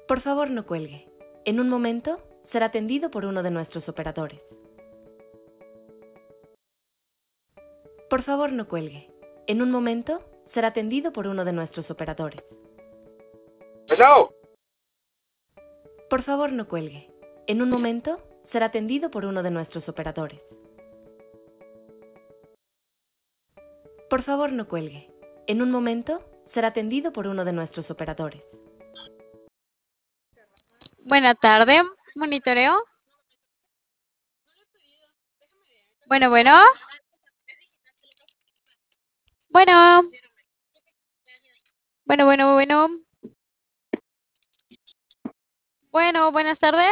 Por favor, no cuelgue. En un momento será atendido por uno de nuestros operadores. Por favor, no cuelgue. En un momento será atendido por uno de nuestros operadores. Bueno, Por favor, no cuelgue. En un momento será atendido por uno de nuestros operadores. Por favor, no cuelgue. En un momento será atendido por uno de nuestros operadores. Buena tarde, monitoreo. Bueno, bueno. Bueno. Bueno. Bueno, buenas tardes.